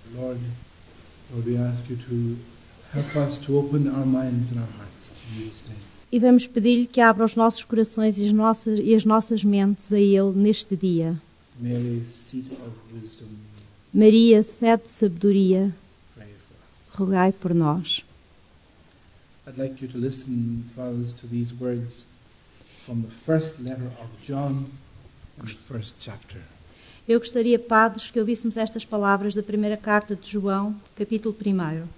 Lord, we ask you to help us to open our minds and our hearts to you this day. E vamos pedir-lhe que abra os nossos corações e as nossas mentes a Ele neste dia. Mary, seat of wisdom, Maria, sede de sabedoria, pray for us. rogai por nós. I'd like you to listen, fathers, to these words from the first letter of John in the first chapter. Eu gostaria, padres, que ouvíssemos estas palavras da primeira carta de João, capítulo 1.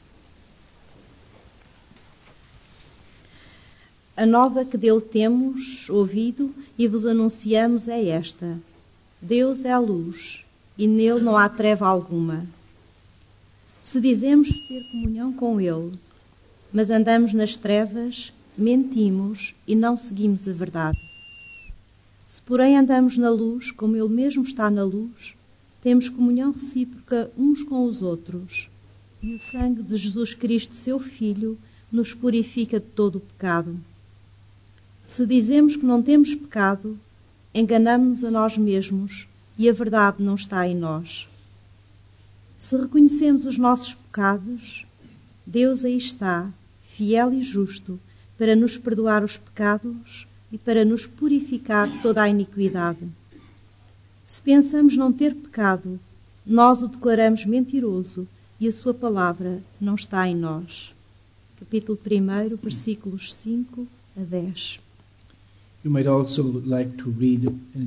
A nova que dele temos ouvido e vos anunciamos é esta: Deus é a luz, e nele não há treva alguma. Se dizemos ter comunhão com ele, mas andamos nas trevas, mentimos e não seguimos a verdade. Se, porém, andamos na luz, como ele mesmo está na luz, temos comunhão recíproca uns com os outros, e o sangue de Jesus Cristo, seu Filho, nos purifica de todo o pecado. Se dizemos que não temos pecado, enganamo-nos a nós mesmos e a verdade não está em nós. Se reconhecemos os nossos pecados, Deus aí está, fiel e justo, para nos perdoar os pecados e para nos purificar de toda a iniquidade. Se pensamos não ter pecado, nós o declaramos mentiroso e a sua palavra não está em nós. Capítulo 1, versículos 5 a 10. You might also like to read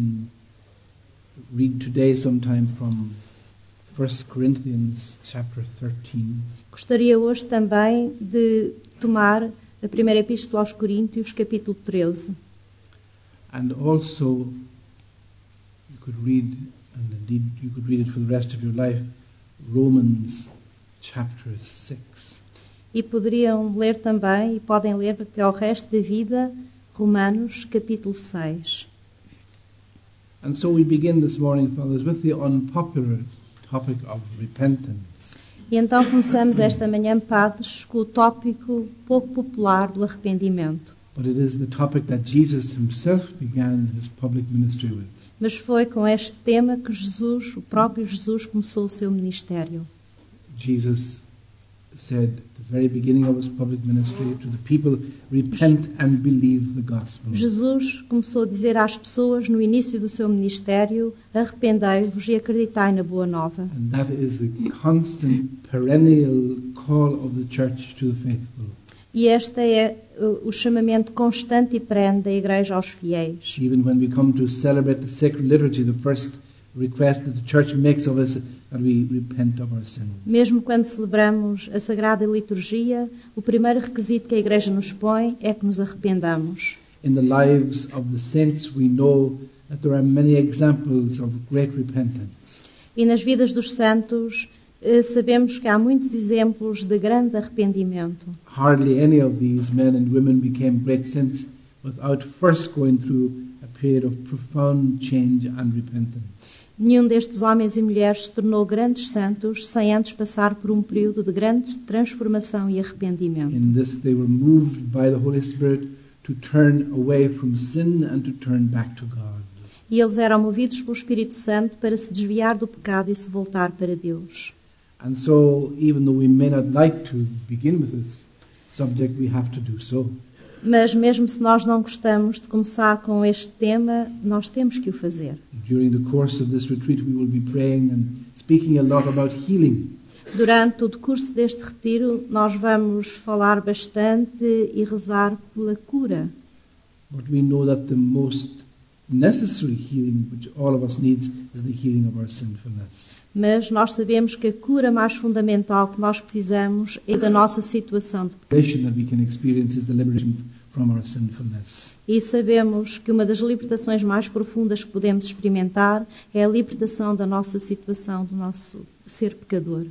today sometime from 1 Corinthians chapter 13. Gostaria hoje também de tomar a primeira epístola aos Coríntios, capítulo 13. And also you could read, and indeed you could read it for the rest of your life, Romans chapter 6. E poderiam ler também, e podem ler até ao resto da vida, Romanos, capítulo 6. And so we begin this morning, fathers, with the unpopular topic of repentance. E então começamos esta manhã, padres, com o tópico pouco popular do arrependimento. But it is the topic that Jesus himself began his public ministry with. Mas foi com este tema que Jesus, o próprio Jesus, começou o seu ministério. Jesus said at the very beginning of his public ministry to the people, repent and believe the gospel. Jesus começou a dizer às pessoas no início do seu ministério: arrependei-vos e acreditai na boa nova. And that is the constant, perennial call of the church to the faithful. E este é o chamamento constante e perene da Igreja aos fiéis. Even when we come to celebrate the sacred liturgy, the first request that the church makes of us that we repent of our sins. Mesmo quando celebramos a Sagrada Liturgia, o primeiro requisito que a Igreja nos põe é que nos arrependamos. In the lives of the saints, we know that there are many examples of great repentance. E nas vidas dos santos, sabemos que há muitos exemplos de grande arrependimento. Hardly any of these men and women became great saints without first going through a period of profound change and repentance. Nenhum destes homens e mulheres se tornou grandes santos sem antes passar por um período de grande transformação e arrependimento. In this they were moved by the Holy Spirit to turn away from sin and to turn back to God. E eles eram movidos pelo Espírito Santo para se desviar do pecado e se voltar para Deus. And so, even though we may not like to begin with this subject, we have to do so. Mas mesmo se nós não gostamos de começar com este tema, nós temos que o fazer. During the course of this retreat, we will be praying and speaking a lot about healing. Durante o decurso deste retiro, nós vamos falar bastante e rezar pela cura. But we know that the most necessary healing which all of us needs is the healing of our sinfulness. Mas nós sabemos que a cura mais fundamental que nós precisamos é da nossa situação de pecado. The liberation that we can experience is the liberation from our sinfulness. E sabemos que uma das libertações mais profundas que podemos experimentar é a libertação da nossa situação, do nosso ser pecador.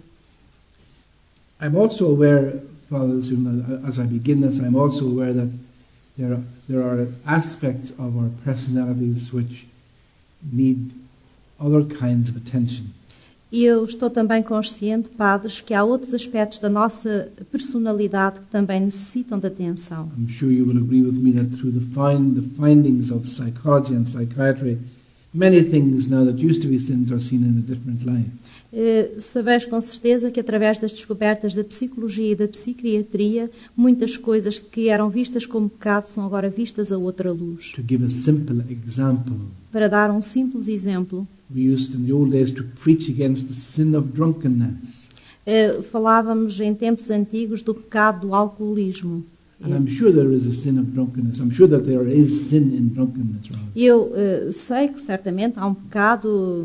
I'm also aware, fathers, as I begin this, I'm also aware that there are aspects of our personalities which need other kinds of attention. E eu estou também consciente, padres, que há outros aspectos da nossa personalidade que também necessitam de atenção. I'm sure you will agree with me that through the findings of psychology and psychiatry, many things now that used to be sins are seen in a different light. Sabeis com certeza que através das descobertas da psicologia e da psiquiatria, muitas coisas que eram vistas como pecado são agora vistas a outra luz. To give a simple example, Para dar um simples exemplo, we used in the old days to preach against the sin of drunkenness. falávamos em tempos antigos do pecado do alcoolismo. And I'm sure there is a sin of drunkenness. I'm sure that there is sin in drunkenness, rather. Eu sei que certamente há um pecado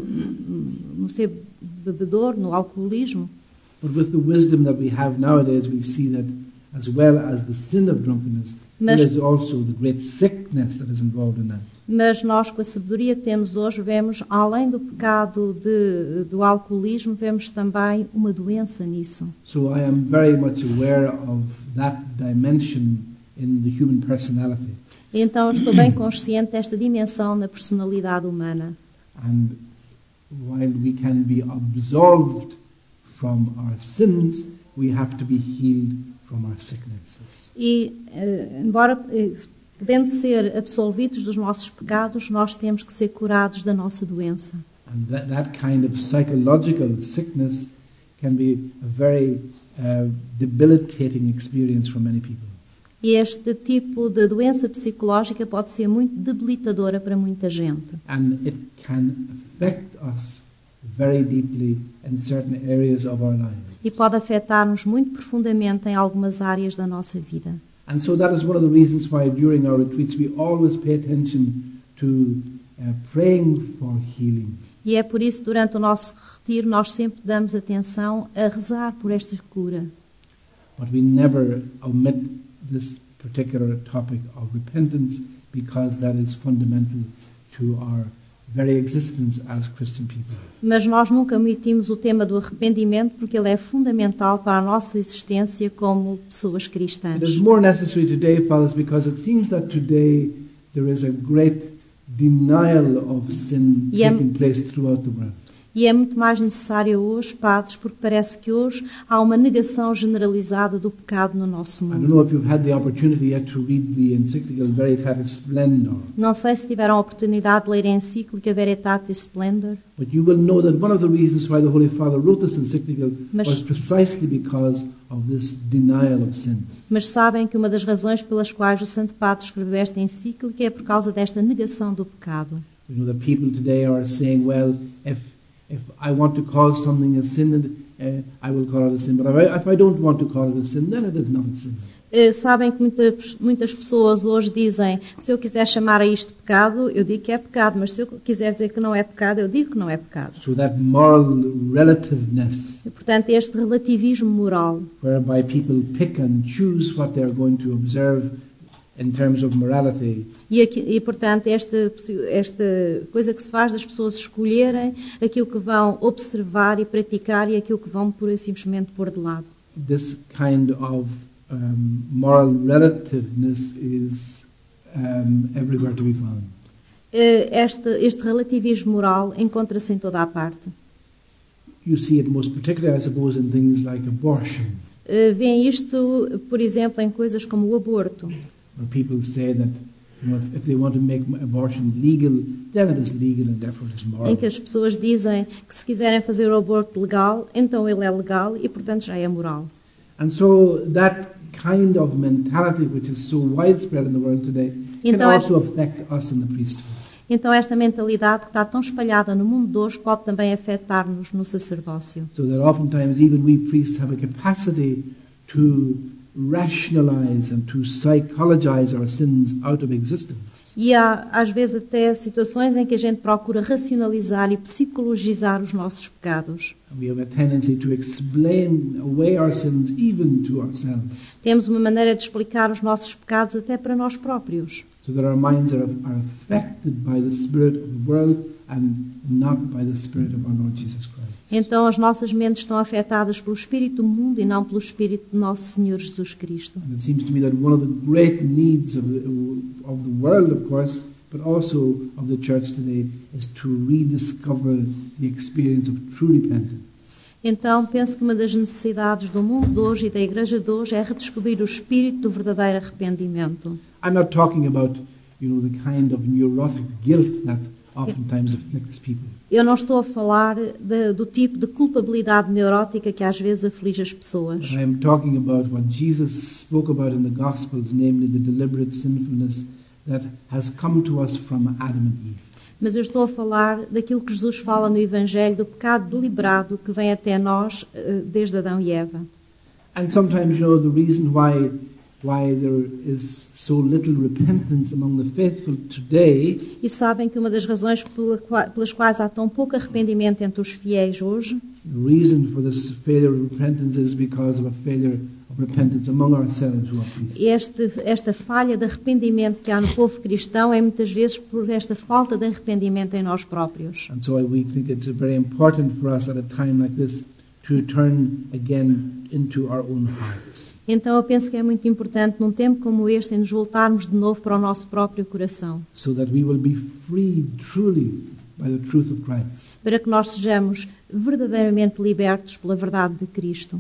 no ser bebedor, no alcoolismo, But with the wisdom that we have nowadays, we see that as well as the sin of drunkenness, there is also the great sickness that is involved in that. mas nós, com a sabedoria que temos hoje, vemos, além do pecado do alcoolismo, vemos também uma doença nisso. So I am very much aware of that dimension in the human personality. Então estou bem consciente desta dimensão na personalidade humana. And while we can be absolved from our sins, we have to be healed from our sicknesses. E, embora podendo ser absolvidos dos nossos pecados, nós temos que ser curados da nossa doença. And that kind of psychological sickness can be a very debilitating experience for many people. E este tipo de doença psicológica pode ser muito debilitadora para muita gente. And it can affect us very deeply in certain areas of our lives. E pode afetar-nos muito profundamente em algumas áreas da nossa vida. And so that is one of the reasons why during our retreats we always pay attention to praying for healing. E é por isso, durante o nosso retiro, nós sempre damos atenção a rezar por esta cura. But we never omit this particular topic of repentance because that is fundamental to our very existence as Christian people. Mas nós nunca omitimos o tema do arrependimento porque ele é fundamental para a nossa existência como pessoas cristãs. It is more necessary today, fathers, because it seems that today there is a great denial of sin taking place throughout the world. E é muito mais necessário hoje, padres, porque parece que hoje há uma negação generalizada do pecado no nosso I don't mundo. know if you've had the opportunity yet to read the encyclical Veritatis Splendor, Não sei se tiveram a oportunidade de ler a encíclica Veritatis Splendor, but you will know that one of the reasons why the Holy Father wrote this encyclical Mas- was precisely because of this denial of sin. mas sabem que uma das razões pelas quais o Santo Padre escreveu esta encíclica é por causa desta negação do pecado. We know that people today are saying, well, if I want to call something a sin, I will call it a sin. But if I don't want to call it a sin, then it is not a sin. Sabem que muitas pessoas hoje dizem, se eu quiser chamar a isto pecado, eu digo que é pecado, mas se eu quiser dizer que não é pecado, eu digo que não é pecado. So that moral relativeness, E, portanto, este relativismo moral, whereby people pick and choose what they are going to observe in terms of morality, e portanto, esta coisa que se faz das pessoas escolherem aquilo que vão observar e praticar e aquilo que vão pura e simplesmente pôr de lado. this kind of moral relativeness is everywhere to be found. Este relativismo moral encontra-se em toda a parte. You see it most particularly, I suppose, in things like abortion, Vêem isto, por exemplo, em coisas como o aborto, where people say that if they want to make abortion legal, then it is legal and therefore it is moral. em que as pessoas dizem que se quiserem fazer o aborto legal, então ele é legal e, portanto, já é moral. And so that kind of mentality, which is so widespread in the world today, can Então é- also affect us in the priesthood. Então esta mentalidade que está tão espalhada no mundo de hoje pode também afetar-nos no sacerdócio. So that oftentimes even we priests have a capacity to rationalize and to psychologize our sins out of existence. E há, às vezes, até situações em que a gente procura racionalizar e psicologizar os nossos pecados. And we have a tendency to explain away our sins even to ourselves, Temos uma maneira de explicar os nossos pecados até para nós próprios. so that our minds are affected by the spirit of the world and not by the spirit of our Lord Jesus Christ. Então as nossas mentes estão afetadas pelo espírito do mundo e não pelo espírito de nosso Senhor Jesus Cristo. And it seems to me that one of the great needs of the world, of course, but also of the church today, is to rediscover the experience of true repentance. Então penso que uma das necessidades do mundo de hoje e da Igreja de hoje é redescobrir o espírito do verdadeiro arrependimento. I'm not talking about, the kind of neurotic guilt that oftentimes afflicts people. Eu não estou a falar do tipo de culpabilidade neurótica que às vezes aflige as pessoas. But I am talking about what Jesus spoke about in the Gospels, namely the deliberate sinfulness that has come to us from Adam and Eve. Mas eu estou a falar daquilo que Jesus fala no Evangelho, do pecado deliberado que vem até nós desde Adão e Eva. And sometimes, you know, the reason why there is so little repentance among the faithful today E sabem que uma das razões pelas quais há tão pouco arrependimento entre os fiéis hoje, the reason for this failure of repentance is because of a failure of repentance among ourselves who are priests. esta falha de arrependimento que há no povo cristão é muitas vezes por esta falta de arrependimento em nós próprios. And so we think it's very important for us at a time like this to turn again into our own hearts. Então eu penso que é muito importante num tempo como este em nos voltarmos de novo para o nosso próprio coração, So that we will be freed truly by the truth of Christ. para que nós sejamos verdadeiramente libertos pela verdade de Cristo.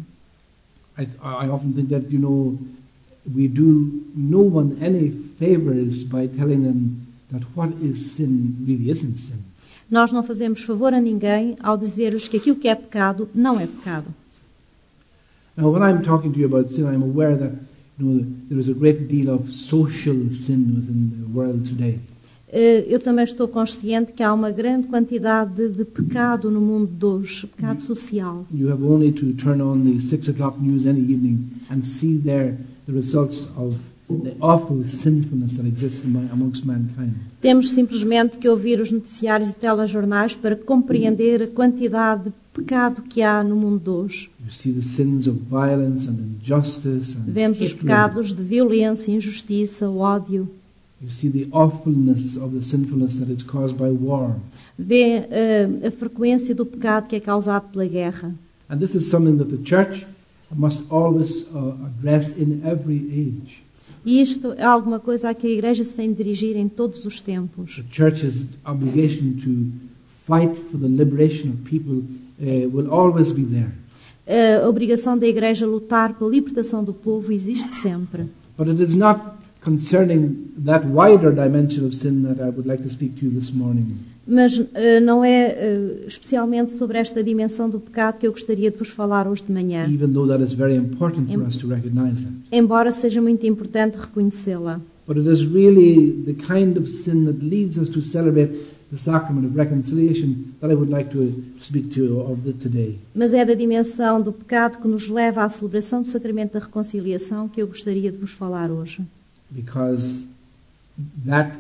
I often think that, you know, we do no one any favors by telling them that what is sin really isn't sin. Nós não fazemos favor a ninguém ao dizer-lhes que aquilo que é pecado não é pecado. Now, when I'm talking to you about sin, I'm aware that, you know, there is a great deal of social sin within the world today. Eu também estou consciente que há uma grande quantidade de pecado no mundo de hoje, pecado social. You have only to turn on the 6 o'clock news any evening and see there the results of the awful sinfulness that exists amongst mankind. Temos simplesmente que ouvir os noticiários e telejornais para compreender a quantidade de pecado que há no mundo de hoje. You see the sins of violence and injustice and Vemos os hatred. pecados de violência, injustiça, ódio. You see the awfulness of the sinfulness that is caused by war. Vê a frequência do pecado que é causado pela guerra. And this is something that the church must always address in every age. E isto é alguma coisa a que a Igreja se tem de dirigir em todos os tempos. The church's obligation to fight for the liberation of people will always be there. A obrigação da Igreja lutar pela libertação do povo existe sempre. But it is not concerning that wider dimension of sin that I would like to speak to you this morning. Mas não é especialmente sobre esta dimensão do pecado que eu gostaria de vos falar hoje de manhã, Even though that is very important for us to recognize that. embora seja muito importante reconhecê-la. But it is really the kind of sin that leads us to celebrate the sacrament of reconciliation that I would like to speak to you of today. Mas é da dimensão do pecado que nos leva à celebração do sacramento da reconciliação que eu gostaria de vos falar hoje. Because that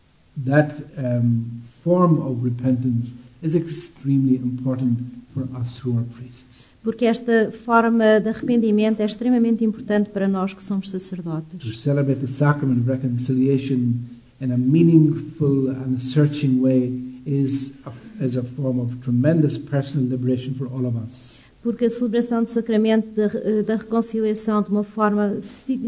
form of repentance is extremely important for us who are priests. Porque esta forma de arrependimento é extremamente importante para nós que somos To sacerdotes. celebrate the sacrament of reconciliation in a meaningful and searching way is a form of tremendous personal liberation for all of us. Porque a celebração do sacramento da reconciliação de uma forma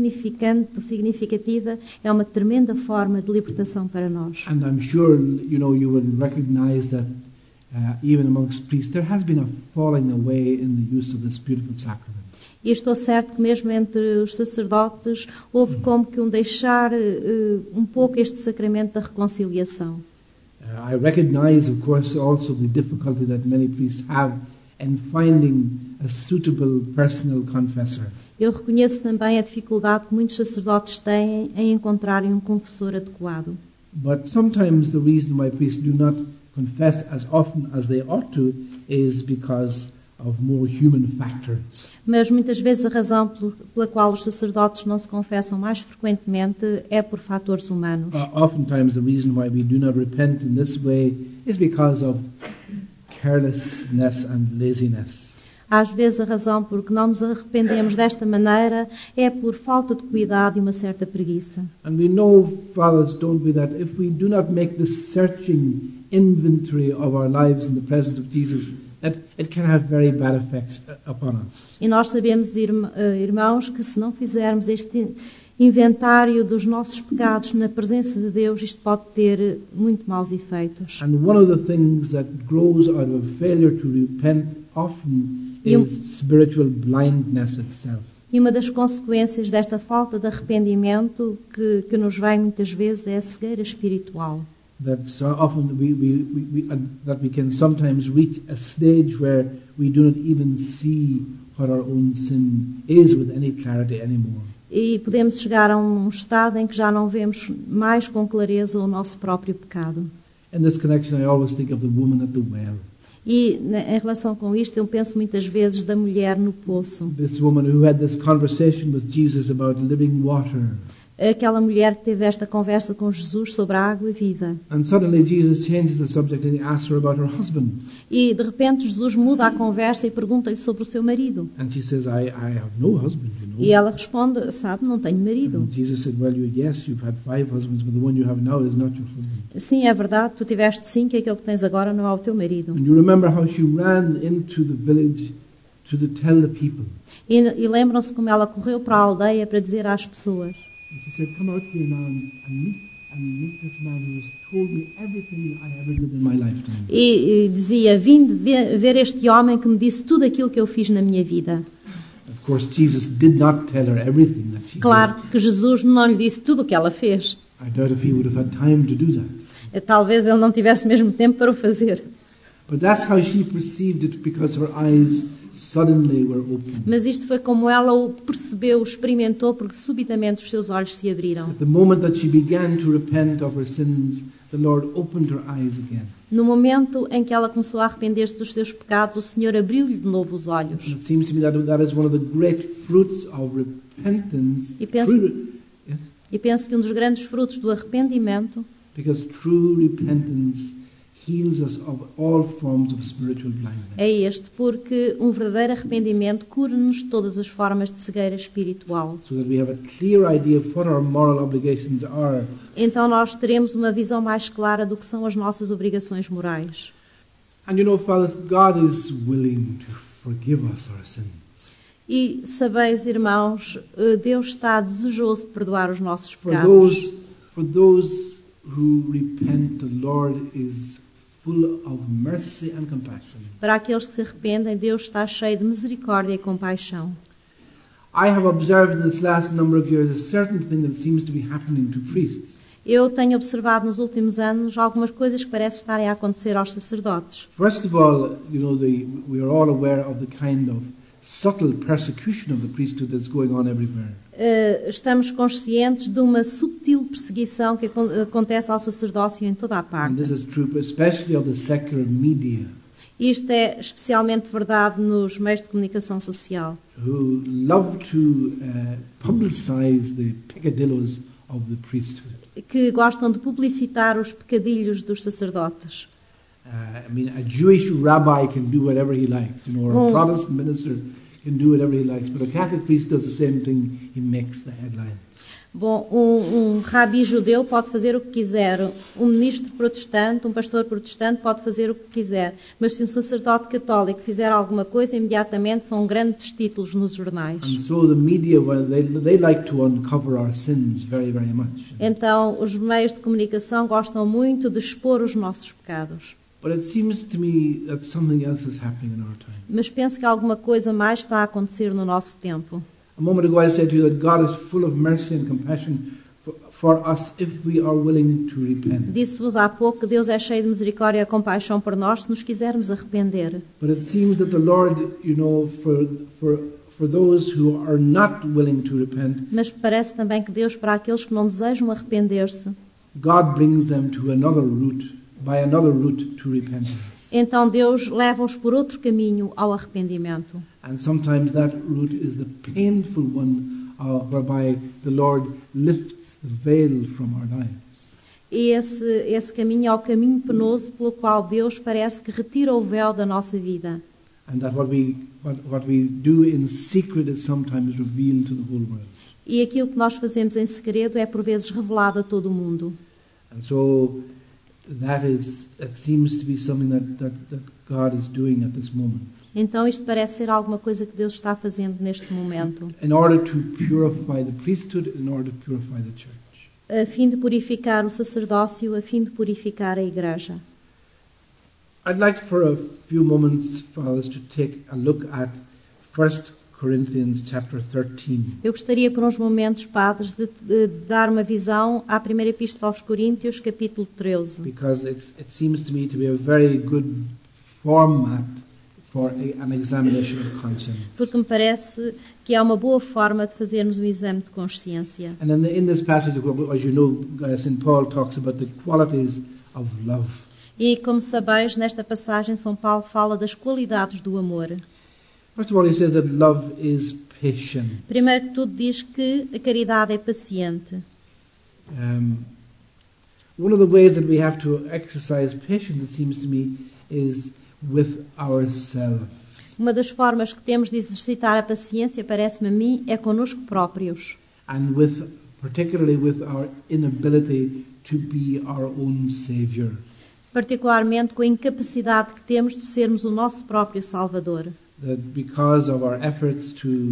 significativa é uma tremenda forma de libertação para nós. And I'm sure, you know, you will recognize that even amongst priests there has been a falling away in the use of this beautiful sacrament. E estou certo que mesmo entre os sacerdotes houve como que deixar um pouco este sacramento da reconciliação. I recognize, of course, also the difficulty that many priests have in finding a suitable personal confessor. Eu reconheço também a dificuldade que muitos sacerdotes têm em encontrarem um confessor adequado. But sometimes the reason why priests do not confess as often as they ought to is because of more human factors. Mas muitas vezes a razão pela qual os sacerdotes não se confessam mais frequentemente é por fatores humanos. Oftentimes the reason why we do not repent in this way is because of carelessness and laziness. Às vezes a razão por que não nos arrependemos desta maneira é por falta de cuidado e uma certa preguiça. And we know, fathers, don't we, that if we do not make this searching inventory of our lives in the presence of Jesus, that it can have very bad effects upon us. E nós sabemos, irmãos, que se não fizermos este inventário dos nossos pecados na presença de Deus, isto pode ter muito maus efeitos. And one of the things that grows out of failure to repent often is spiritual blindness itself. E uma das consequências desta falta de arrependimento que nos vem muitas vezes é a cegueira espiritual. that so often that we can sometimes reach a stage where we do not even see what our own sin is with any clarity anymore. E podemos chegar a um estado em que já não vemos mais com clareza o nosso próprio pecado. In this connection, I always think of the woman at the well. E em relação com isto, eu penso muitas vezes da mulher no poço. This woman who had this conversation with Jesus about living water. Aquela mulher que teve esta conversa com Jesus sobre a água viva. And suddenly Jesus changes the subject and he asks her about her husband. E de repente Jesus muda a conversa e pergunta-lhe sobre o seu marido. And she says, I have no husband, you know. E ela responde, sabe, não tenho marido. And Jesus said, well, yes, you've had 5 husbands, but the one you have now is not your husband. Sim, é verdade, tu tiveste 5 e aquele que tens agora não é o teu marido. And you remember how she ran into the village to tell the people. E lembram-se como ela correu para a aldeia para dizer às pessoas. And she said, come out here now and meet this man who has told me everything I ever did in my lifetime. E dizia, vim ver este homem que me disse tudo aquilo que eu fiz na minha vida. Of course, Jesus did not tell her everything that she Claro que Jesus não lhe disse tudo o que ela fez. did. I doubt if he would have had time to do that. Talvez ele não tivesse mesmo tempo para o fazer. But that's how she perceived it because her eyes suddenly were opened. Mas isto foi como ela o percebeu, experimentou, porque subitamente os seus olhos se abriram. At the moment that she began to repent of her sins, the Lord opened her eyes again. No momento em que ela começou a arrepender-se dos seus pecados, o Senhor abriu-lhe de novo os olhos. And it seems to me that is one of the great fruits of repentance. E penso- Yes? E penso que um dos grandes frutos do arrependimento, Because true repentance heals us of all forms of spiritual blindness. é este, porque um verdadeiro arrependimento cura-nos todas as formas de cegueira espiritual. So that we have a clear idea of what our moral obligations are. Então nós teremos uma visão mais clara do que são as nossas obrigações morais. And you know, fathers, God is willing to forgive us our sins. E sabeis, irmãos, Deus está desejoso de perdoar os nossos pecados. For those who repent, the Lord is full of mercy and compassion. Para aqueles que se arrependem, Deus está cheio de misericórdia e compaixão. I have observed in this last number of years a certain thing that seems to be happening to priests. Eu tenho observado nos últimos anos algumas coisas que parecem estarem a acontecer aos sacerdotes. First of all, you know, we are all aware of the kind of subtle persecution of the priesthood that's going on everywhere. Estamos conscientes de uma subtil perseguição que acontece ao sacerdócio em toda a And parte. this is true especially of the secular media, Isto é especialmente verdade nos meios de comunicação social, who love to publicize the peccadillos of the priesthood. que gostam de publicitar os pecadilhos dos sacerdotes. I mean, a Jewish rabbi can do whatever he likes, you know, or a Protestant minister can do whatever he likes, but a Catholic priest does the same thing, he makes the headlines. Bom, um rabi judeu pode fazer o que quiser, um ministro protestante, um pastor protestante pode fazer o que quiser, mas se um sacerdote católico fizer alguma coisa, imediatamente são grandes títulos nos jornais. And so the media, well, they like to uncover our sins very, very much. Então, os meios de comunicação gostam muito de expor os nossos pecados. But it seems to me that something else is happening in our time. Mas penso que alguma coisa mais está a acontecer no nosso tempo. A moment ago I said to you that God is full of mercy and compassion for us if we are willing to repent. Disse-vos há pouco que Deus é cheio de misericórdia e compaixão por nós se nos quisermos arrepender. But it seems that the Lord, you know, for those who are not willing to repent, Mas parece também que Deus, para aqueles que não desejam arrepender-se, God brings them to another route, by another route to repentance. então Deus leva-os por outro caminho ao arrependimento. And sometimes that route is the painful one, whereby the Lord lifts the veil from our lives. E esse caminho é o caminho penoso pelo qual Deus parece que retira o véu da nossa vida. And that what we do in secret is sometimes revealed to the whole world. E aquilo que nós fazemos em segredo é por vezes revelado a todo o mundo. And so that seems to be something that God is doing at this moment. Então isto parece ser alguma coisa que Deus está fazendo neste momento, In order to purify the priesthood, in order to purify the church. a fim de purificar o sacerdócio, a fim de purificar a igreja. I'd like for a few moments, fathers, to take a look at 1 Corinthians chapter 13. Eu gostaria por uns momentos, padres, de dar uma visão à primeira epístola aos Coríntios, capítulo 13. Because it seems to me to be a very good format for an examination of conscience. Porque me parece que é uma boa forma de fazermos um exame de consciência. And in this passage, as you know, St. Paul talks about the qualities of love. E, como sabeis, nesta passagem São Paulo fala das qualidades do amor. First of all, he says that love is patient. Primeiro que tudo diz que a caridade é paciente. One of the ways that we have to exercise patience, it seems to me, is with ourselves. Uma das formas que temos de exercitar a paciência, parece-me a mim, é connosco próprios. And particularly with our inability to be our own Savior. Particularmente com a incapacidade que temos de sermos o nosso próprio Salvador. That because of our efforts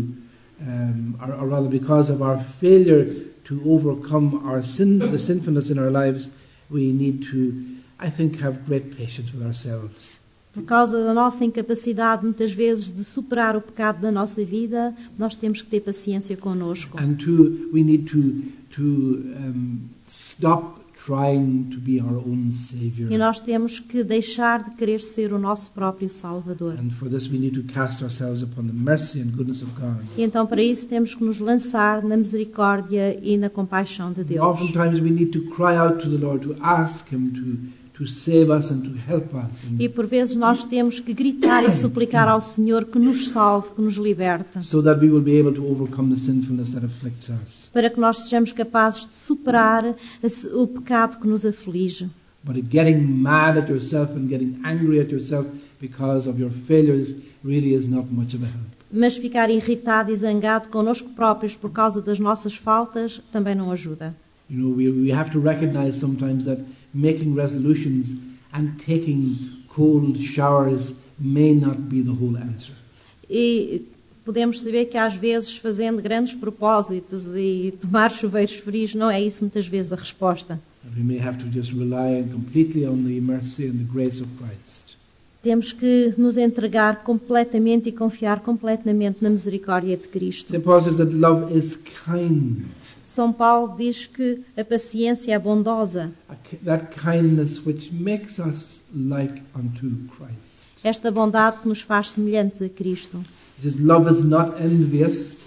or rather because of our failure to overcome our sin, the sinfulness in our lives, we need to, I think, have great patience with ourselves. Por causa da nossa incapacidade, muitas vezes, de superar o pecado da nossa vida, nós temos que ter paciência connosco. And we need to stop trying to be our own Savior. E nós temos que deixar de querer ser o nosso próprio Salvador. And for this we need to cast ourselves upon the mercy and goodness of God. E então para isso temos que nos lançar na misericórdia e na compaixão de Deus. Oftentimes we need to cry out to the Lord, to ask Him to save us and to help us. E por vezes nós temos que gritar e suplicar ao Senhor que nos salve, que nos liberte. So that we will be able to overcome the sinfulness that afflicts us. Para que nós sejamos capazes de superar o pecado que nos aflige. But getting mad at yourself and getting angry at yourself because of your failures really is not much of a help. Mas ficar irritado e zangado connosco próprios por causa das nossas faltas também não ajuda. You know, we have to recognize sometimes that making resolutions and taking cold showers may not be the whole answer. E podemos saber que às vezes fazendo grandes propósitos e tomar chuveiros frios não é isso muitas vezes a resposta. We may have to just rely completely on the mercy and the grace of Christ. Temos que nos entregar completamente e confiar completamente na misericórdia de Cristo. St. Paul says that love is kind. São Paulo diz que a paciência é bondosa. That kindness which makes us like unto Christ. Esta bondade que nos faz semelhantes a Cristo. He says love is not envious.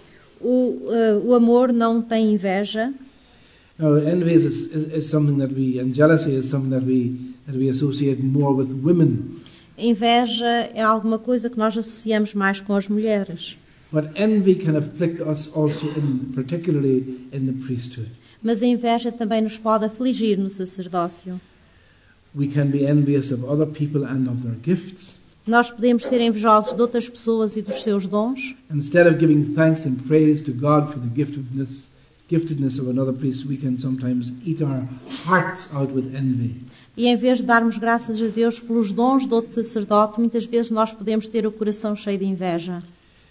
O amor não tem inveja. Now, envy is something that and jealousy is something that we associate more with women. A inveja é alguma coisa que nós associamos mais com as mulheres. But envy can afflict us also, particularly in the priesthood. Mas a inveja também nos pode afligir no sacerdócio. We can be envious of other people and of their gifts. Nós podemos ser invejosos de outras pessoas e dos seus dons. Instead of giving thanks and praise to God for the giftedness of another priest, we can sometimes eat our hearts out with envy. E em vez de darmos graças a Deus pelos dons de outro sacerdote, muitas vezes nós podemos ter o coração cheio de inveja.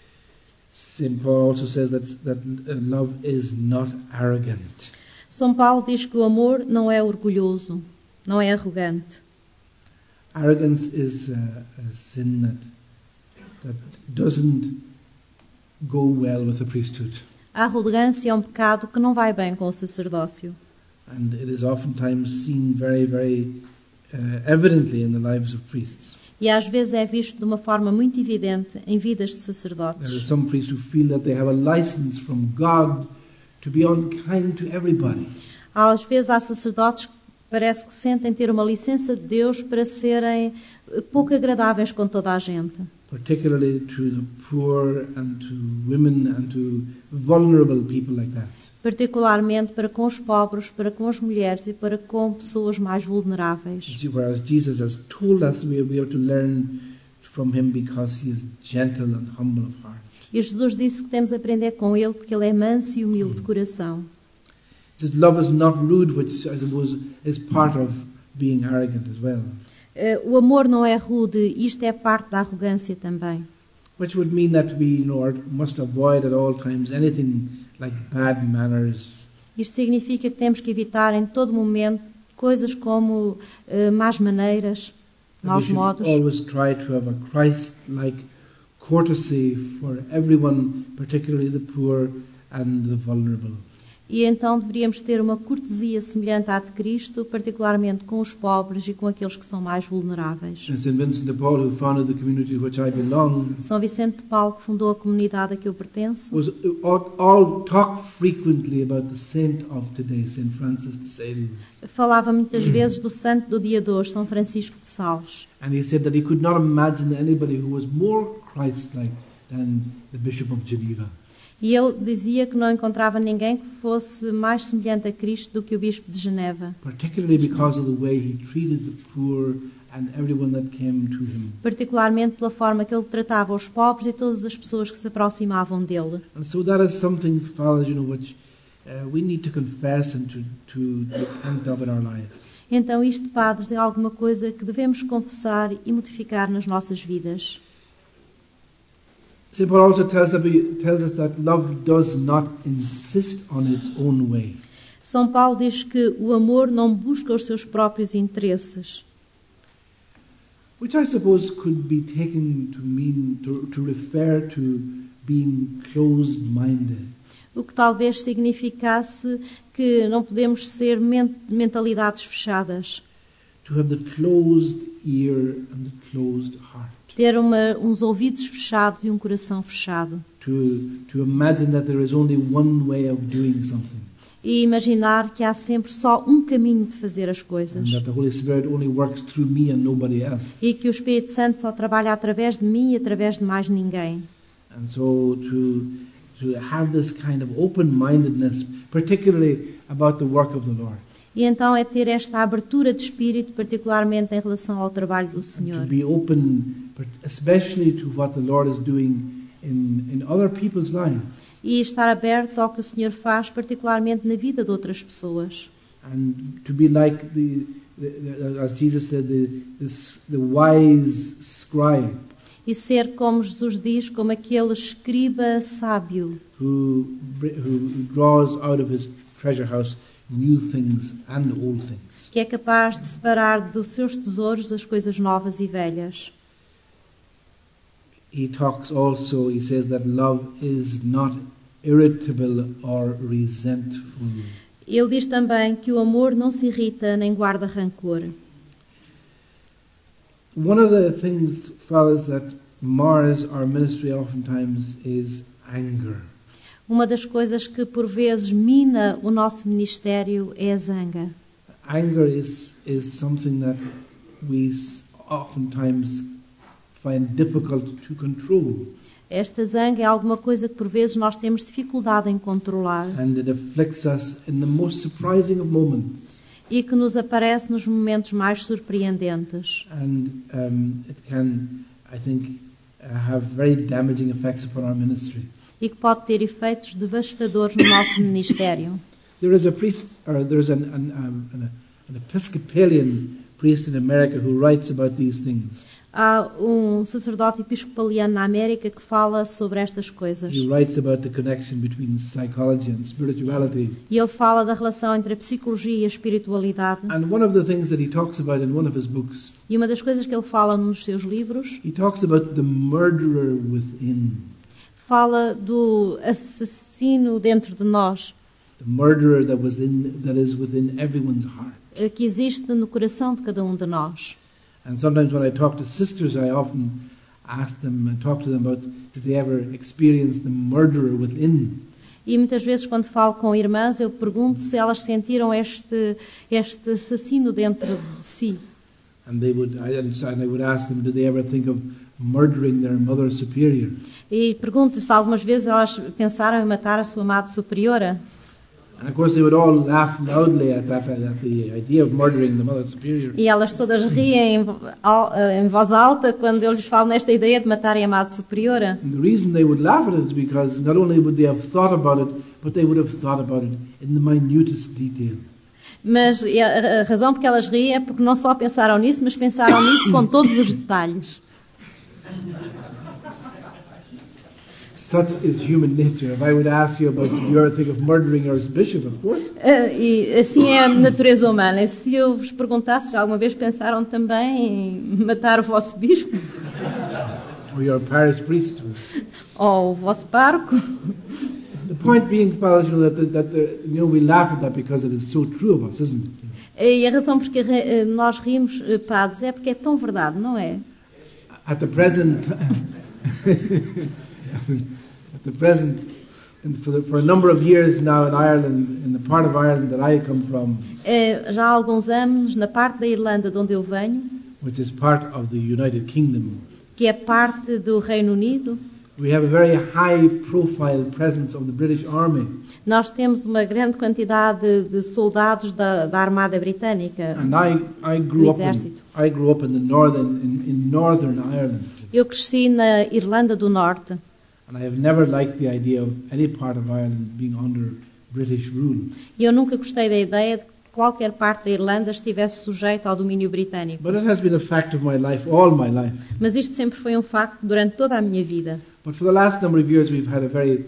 St. Paul also says that love is not arrogant. São Paulo diz que o amor não é orgulhoso, não é arrogante. Arrogance is a sin that doesn't go well with the priesthood. A arrogância é um pecado que não vai bem com o sacerdócio. And it is oftentimes seen very, very evidently in the lives of priests. E às vezes é visto de uma forma muito evidente em vidas de There are sacerdotes. some priests who feel that they have a license from God to be unkind to everybody. Às vezes há sacerdotes que parece que sentem ter uma licença de Deus para serem pouco agradáveis com toda a gente. Particularly to the poor and to women and to vulnerable people like that. Particularmente para com os pobres, para com as mulheres e para com pessoas mais vulneráveis. Whereas Jesus has told us we are to learn from him because he is gentle and humble of heart. E Jesus disse que temos a aprender com ele porque ele é manso e humilde de coração. He says love is not rude, which I suppose is part of being arrogant as well. O amor não é rude, isto é parte da arrogância também. Which would mean that we must avoid at all times anything like bad manners. Isto significa que temos que evitar em todo momento coisas como más maneiras, maus modos. Always try to have a Christ-like courtesy for everyone, particularly the poor and the vulnerable. E então deveríamos ter uma cortesia semelhante à de Cristo, particularmente com os pobres e com aqueles que são mais vulneráveis. And St. Vincent de Paul, who founded the community to which I belong, São Vicente de Paulo, que fundou a comunidade a que eu pertenço, was all talk frequently about the saint of today, St. Francis de Sales. falava muitas vezes do santo do dia de hoje, São Francisco de Sales. And he said that he could not imagine anybody who was more Christ-like than the Bishop of Geneva. E ele dizia que não encontrava ninguém que fosse mais semelhante a Cristo do que o Bispo de Geneva, Particularly because of the way he treated the poor and everyone that came to him. particularmente pela forma que ele tratava os pobres e todas as pessoas que se aproximavam dele. And so that is something, fathers, which we need to confess and to repent of in our lives. Então isto, padres, é alguma coisa que devemos confessar e modificar nas nossas vidas. St. Paul also tells us that love does not insist on its own way. São Paulo diz que o amor não busca os seus próprios interesses, Which I suppose could be taken to mean, to refer to being closed-minded. o que talvez significasse que não podemos ser mentalidades fechadas, To have the closed ear and the closed heart. ter uns ouvidos fechados e um coração fechado, To imagine that there is only one way of doing something. e imaginar que há sempre só um caminho de fazer as And coisas, that the Holy Spirit only works through me and nobody else. e que o Espírito Santo só trabalha através de mim e através de mais ninguém. And so to have this kind of open-mindedness, particularly about the work of the Lord. E então é ter esta abertura de espírito, particularmente em relação ao trabalho do To Senhor. be open, especially to what the Lord is doing in other people's lives. E estar aberto ao que o Senhor faz, particularmente na vida de outras pessoas. And to be like as Jesus said, the wise scribe E ser, como Jesus diz, como aquele escriba sábio, who draws out of his treasure house new things and old things. que é capaz de separar dos seus tesouros as coisas novas e velhas. He says that love is not irritable or resentful. Ele diz também que o amor não se irrita nem guarda rancor. One of the things, fathers, that mars our ministry oftentimes is anger. Uma das coisas que por vezes mina o nosso ministério é a zanga. Anger is something that we oftentimes find difficult to control. Esta zanga é alguma coisa que por vezes nós temos dificuldade em controlar And it afflicts us in the most surprising of moments. e que nos aparece nos momentos mais surpreendentes. And it can, I think, have very damaging effects upon our ministry. E que pode ter efeitos devastadores no nosso ministério. There is a priest, or there's an Episcopalian priest in America who writes about these things. Há um sacerdote episcopaliano na América que fala sobre estas coisas. He writes about the connection between psychology and spirituality. E ele fala da relação entre a psicologia e a espiritualidade. And one of the things that he talks about in one of his books, E uma das coisas que ele fala num dos seus livros, he talks about the murderer within. fala do assassino dentro de nós, The murderer that is within everyone's heart. que existe no coração de cada um de nós. And sometimes when I talk to sisters, I often ask them and talk to them about, did they ever experience the murderer within? E muitas vezes quando falo com irmãs, eu pergunto se elas sentiram este assassino dentro de si. And I would ask them, did they ever think of murdering their mother superior? E pergunto se algumas vezes elas pensaram em matar a sua madre superiora. And of course they would all laugh loudly at the idea of murdering the mother superior. E elas todas riem em voz alta quando eu lhes falo nesta ideia de matarem a madre superiora. And the reason they would laugh at it is because not only would they have thought about it, but they would have thought about it in the minutest detail. Mas a razão porque elas riem é porque não só pensaram nisso, mas pensaram nisso com todos os detalhes. Such is human nature. If I would ask you about, did you ever think of murdering your bishop, of course. E assim é a natureza humana. E se eu vos perguntasse, já alguma vez pensaram também em matar o vosso bispo? or your parish priesthood. Ou o vosso pároco. The point being, fathers, we laugh at that because it is so true of us, isn't it? E a razão porque nós rimos, padres, é porque é tão verdade, não é? At the present, for a number of years now in Ireland, in the part of Ireland that I come from, Já há alguns anos, na parte da Irlanda de onde eu venho, which is part of the United Kingdom, que é parte do Reino Unido, we have a very high-profile presence of the British Army. nós temos uma grande quantidade de soldados da Armada Britânica. And I grew up in the northern Ireland. Eu cresci na Irlanda do Norte. And I have never liked the idea of any part of Ireland being under British rule. E eu nunca gostei da ideia de que qualquer parte da Irlanda estivesse sujeita ao domínio britânico. But it has been a fact of my life, all my life. Mas isto sempre foi um facto durante toda a minha vida. But for the last number of years, we've had a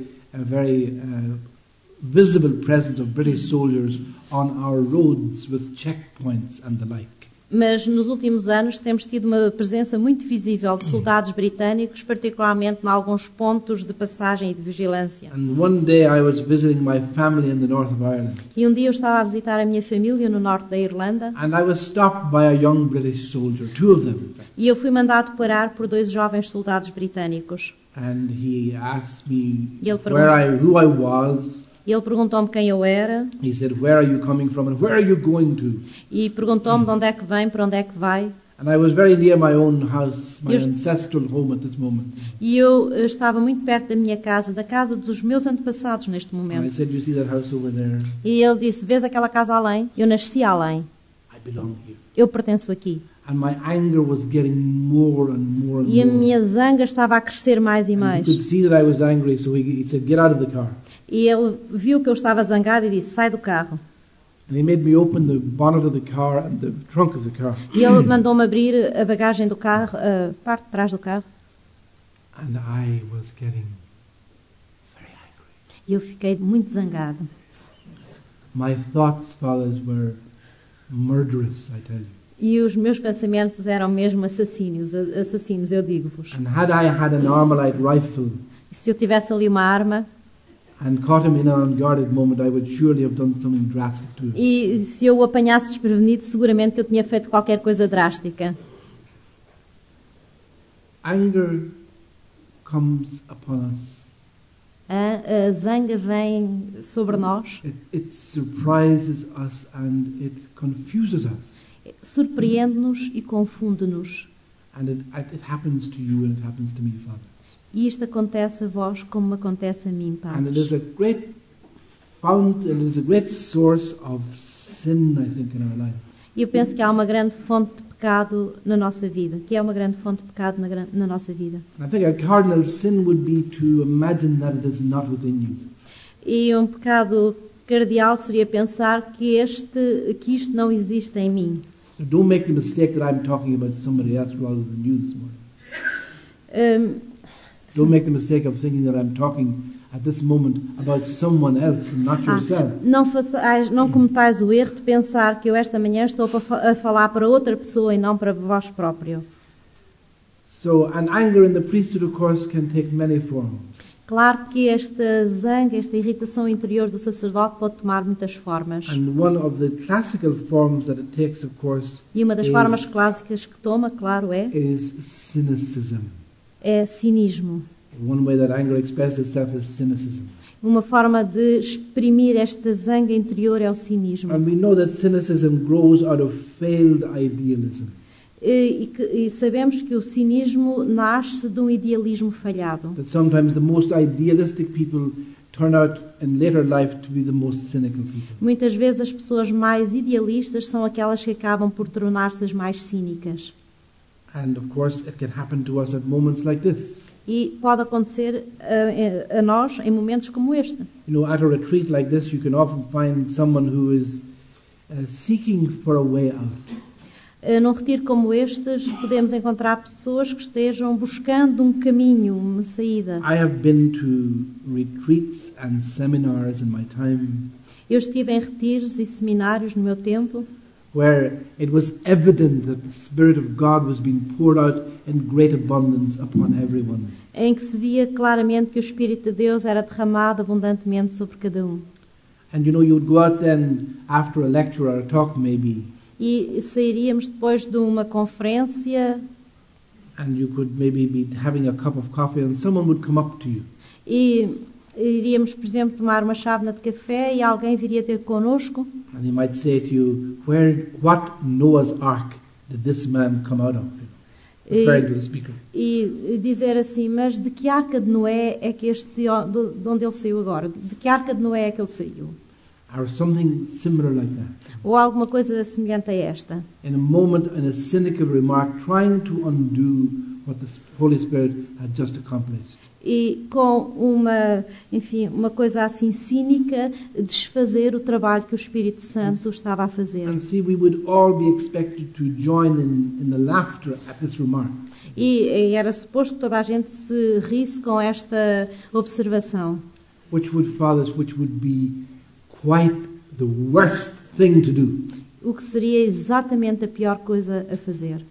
very visible presence of British soldiers on our roads with checkpoints and the like. Mas nos últimos anos temos tido uma presença muito visível de soldados britânicos, particularmente em alguns pontos de passagem e de vigilância. And one day I was visiting my family in the north of Ireland. E um dia eu estava a visitar a minha família no norte da Irlanda. And I was stopped by a young British soldier, two of them. E eu fui mandado parar por dois jovens soldados britânicos. And he asked me Ele who I was. E ele perguntou-me quem eu era. He said, "Where are you coming from and where are you going to?" E perguntou-me de onde é que vem, para onde é que vai. And I was very near my own house, my ancestral home at this moment. E eu estava muito perto da minha casa, da casa dos meus antepassados neste And I momento. said, "You see that house over there? E ele disse, vês aquela casa além? Eu nasci além. I belong here." Eu pertenço aqui. And my anger was getting more and more and E a more. minha zanga estava a crescer mais e And he mais. could see that I was angry, so he said, "Get out of the car." E ele viu que eu estava zangado e disse, sai do carro. And he made me open the bonnet of the car and the trunk of the car. E ele mandou-me abrir a bagagem do carro, a parte de trás do carro. And I was getting very angry. E eu fiquei muito zangado. My thoughts, fathers, were murderous, I tell you. E os meus pensamentos eram mesmo assassinos, eu digo-vos. And had I had an Armalite rifle E se eu tivesse ali uma arma, and caught him in an unguarded moment, I would surely have done something drastic to him. e se eu o apanhasse desprevenido, seguramente que eu tinha feito qualquer coisa drástica. Anger comes upon us. A zanga vem sobre nós, It surprises us and it confuses us. surpreende-nos e confunde-nos. And it happens to you and it happens to me, Father. E isto acontece a vós como me acontece a mim, And it padres. is a great fount and it is a great source of sin, I think, in our life. E eu penso que há uma grande fonte de pecado na nossa vida, que é uma grande fonte de pecado na nossa vida. And I think a cardinal sin would be to imagine that it is not within you. E um pecado cardeal seria pensar que isto não existe em mim. So don't make the mistake that I'm talking about somebody else rather than you this morning. Don't make the mistake of thinking that I'm talking at this moment about someone else and not yourself. Não cometais o erro de pensar que eu esta manhã estou a falar para outra pessoa e não para vós próprio. So, and anger in the priesthood, of course, can take many forms. Claro que esta zanga, esta irritação interior do sacerdote pode tomar muitas formas. And one of the classical forms that it takes, of course, E uma das formas clássicas que toma, claro, is cynicism. é cinismo. One way that anger expresses itself is cynicism. Uma forma de exprimir esta zanga interior é o cinismo. And we know that cynicism grows out of failed idealism. E sabemos que o cinismo nasce de um idealismo falhado. That sometimes the most idealistic people turn out in later life to be the most cynical people. Muitas vezes as pessoas mais idealistas são aquelas que acabam por tornar-se as mais cínicas. And of course it can happen to us at moments like this. E pode acontecer a nós em momentos como este. You know, at a retreat like this, you can often find someone who is seeking for a way out. Num retiro como estes, podemos encontrar pessoas que estejam buscando um caminho, uma saída. I have been to retreats and seminars in my time Eu estive em retiros e seminários no meu tempo, where it was evident that the Spirit of God was being poured out in great abundance upon everyone. Em que se via claramente que o Espírito de Deus era derramado abundantemente sobre cada um. And you would go out then after a lecture or a talk maybe, E sairíamos depois de uma conferência and you could maybe be having a cup of coffee and someone would come up to you. e iríamos, por exemplo, tomar uma chávena de café e alguém viria ter connosco And he might say to you, what Noah's Ark did this man come out of? Referring to the speaker. e dizer assim, mas de que arca de Noé é que de onde ele saiu agora? De que arca de Noé é que ele saiu? Or something similar like that. Ou alguma coisa semelhante a esta. In a moment, in a cynical remark, trying to undo what the Holy Spirit had just accomplished. E com uma coisa assim cínica, desfazer o trabalho que o Espírito Santo estava a fazer. And see, we would all be expected to join in the laughter at this remark. E era suposto que toda a gente se risse com esta observação. Which would be quite the worst thing to do. O que seria exatamente a pior coisa a fazer.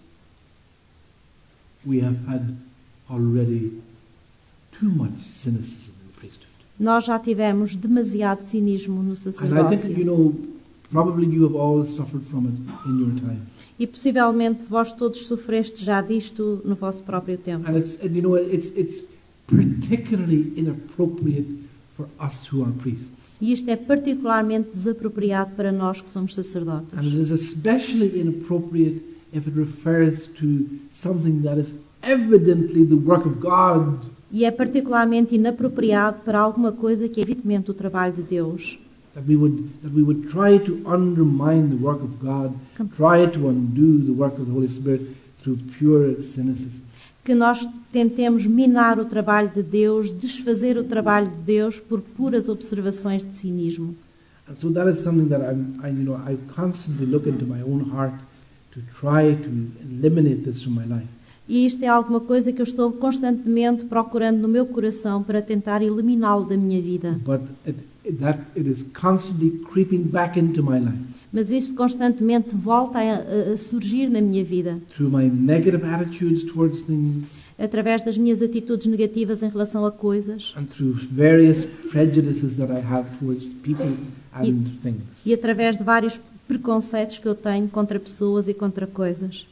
We have had already too much cynicism in the priesthood. Nós já tivemos demasiado cinismo no And I think, sacerdócio. probably you have all suffered from it in your time. E possivelmente vós todos sofrestes já disto no vosso próprio tempo. And it's particularly inappropriate for us who are priests. E isto é particularmente desapropriado para nós que somos sacerdotes. And it is especially inappropriate if it refers to something that is evidently the work of God. E é particularmente inapropriado para alguma coisa que é evidentemente o trabalho de Deus. That we would try to undermine the work of God, try to undo the work of the Holy Spirit through pure cynicism. Que nós tentemos minar o trabalho de Deus, desfazer o trabalho de Deus por puras observações de cinismo. And so that is something that I constantly look into my own heart to try to eliminate this from my life. E isto é alguma coisa que eu estou constantemente procurando no meu coração para tentar eliminá-lo da minha vida. But it is constantly creeping back into my life. Mas isto constantemente volta a surgir na minha vida. Through my negative attitudes towards things. Através das minhas atitudes negativas em relação a coisas. And through various prejudices that I have towards people and things. E através de vários preconceitos que eu tenho contra pessoas e contra coisas.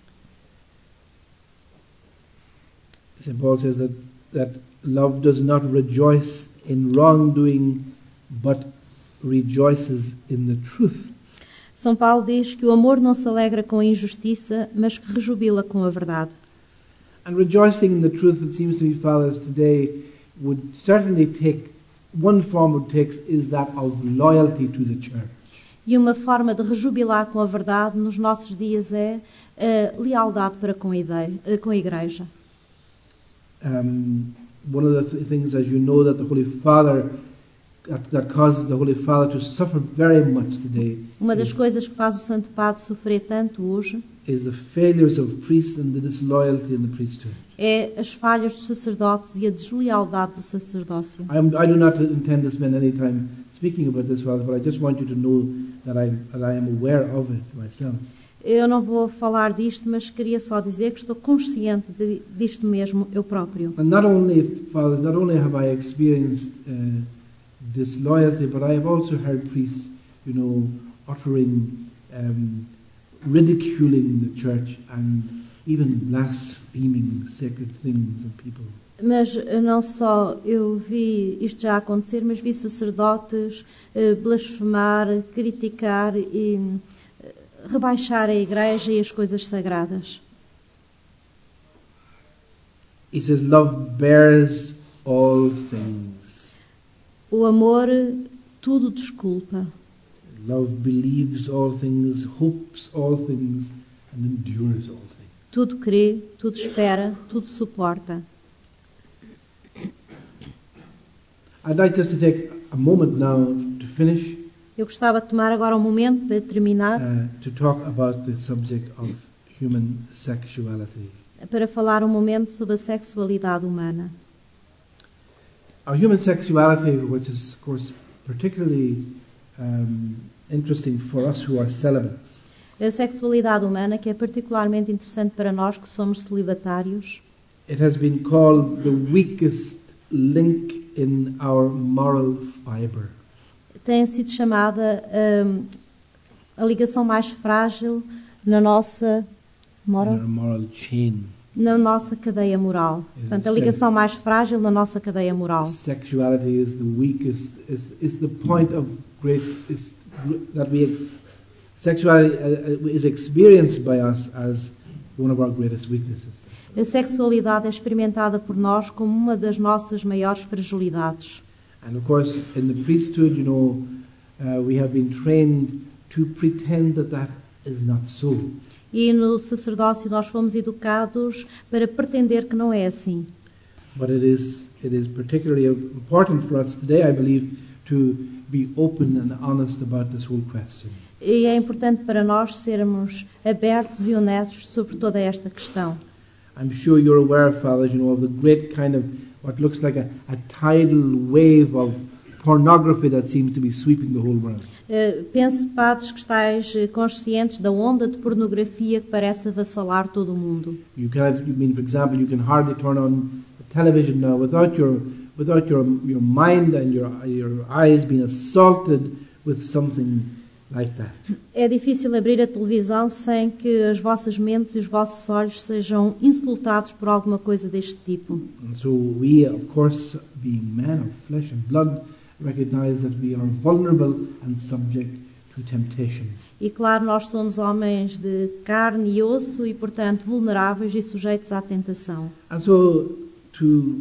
St. Paul says that love does not rejoice in wrongdoing, but rejoices in the truth. São Paulo diz que o amor não se alegra com a injustiça, mas que rejubila com a verdade. And rejoicing in the truth, it seems to me, fathers, today would certainly take, one form it takes is that of loyalty to the church. E uma forma de rejubilar com a verdade nos nossos dias é a lealdade para com a Igreja. One of the things, as you know, that the Holy Father, that causes the Holy Father to suffer very much today. Uma das coisas que faz o Santo Padre sofrer tanto hoje is the failures of priests and the disloyalty in the priesthood. É as falhas dos sacerdotes e a deslealdade do sacerdócio. I do not intend to spend any time speaking about this, Father, but I just want you to know that I am aware of it myself. Eu não vou falar disto, mas queria só dizer que estou consciente disto mesmo eu próprio. And not only, Father, not only have I experienced disloyalty, but I have also heard priests, uttering, ridiculing the church and even blaspheming sacred things and people. Mas não só eu vi isto já acontecer, mas vi sacerdotes blasfemar, criticar e rebaixar a Igreja e as coisas sagradas. He says, love bears all things. O amor tudo desculpa. Love believes all things, hopes all things, and endures all things. Tudo crê, tudo espera, tudo suporta. I'd like just to take a moment now to finish. Eu gostava de tomar agora um momento para terminar. To talk about the subject of human sexuality. Para falar um momento sobre a sexualidade humana. Our human sexuality, which is, of course, particularly interesting for us who are celibates. A sexualidade humana, que é particularmente interessante para nós que somos celibatários, it has been called the weakest link in our moral fiber. tem sido chamada a ligação mais frágil na nossa In our moral chain. na nossa cadeia moral. Portanto, a ligação mais frágil na nossa cadeia moral. Sexuality is the weakest, is the point of great, sexuality is experienced by us as one of our greatest weaknesses. A sexualidade é experimentada por nós como uma das nossas maiores fragilidades. And of course, in the priesthood, we have been trained to pretend that is not so. E no sacerdócio nós fomos educados para pretender que não é assim. But it is particularly important for us today, I believe, to be open and honest about this whole question. E é importante para nós sermos abertos e honestos sobre toda esta questão. I'm sure you're aware, fathers, of the great kind of what looks like a tidal wave of pornography that seems to be sweeping the whole world. Penso, padres, que estáis conscientes da onda de pornografia que parece avassalar todo o mundo. For example, you can hardly turn on the television now without your mind and your eyes being assaulted with something like that. É difícil abrir a televisão sem que as vossas mentes e os vossos olhos sejam insultados por alguma coisa deste tipo. And so we, of course, being men of flesh and blood, recognize that we are vulnerable and subject to temptation. E claro, nós somos homens de carne e osso e, portanto, vulneráveis e sujeitos à tentação. And so to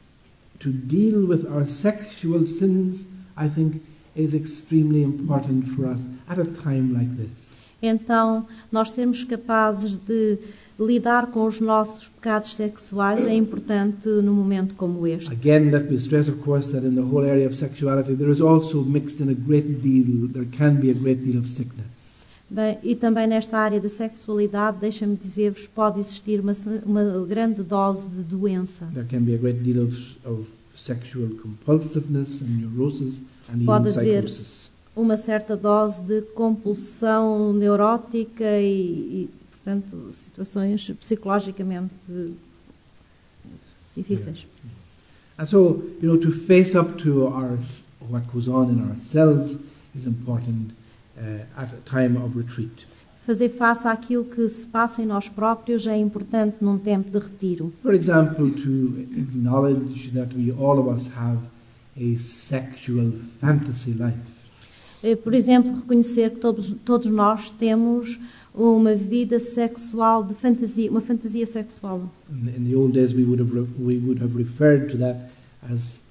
deal with our sexual sins, I think, is extremely important for us at a time like this. Então, nós sermos capazes de lidar com os nossos pecados sexuais é importante num momento como este. Again, let me stress, of course, that in the whole area of sexuality, there is also mixed in a great deal, there can be a great deal of sickness. Bem, e também nesta área da sexualidade, deixa-me dizer-vos, pode existir uma grande dose de doença. There can be a great deal of sexual compulsiveness and neurosis and Pode even haver psychosis. uma certa dose de compulsão neurótica e, portanto, situações psicologicamente difíceis. And so, to face up to what goes on in ourselves is important at a time of retreat. Fazer face àquilo que se passa em nós próprios é importante num tempo de retiro. For example, to acknowledge that all of us have a sexual fantasy life. Por exemplo, reconhecer que todos nós temos uma vida sexual de fantasia, uma fantasia sexual. In the old days, we would have referred to that as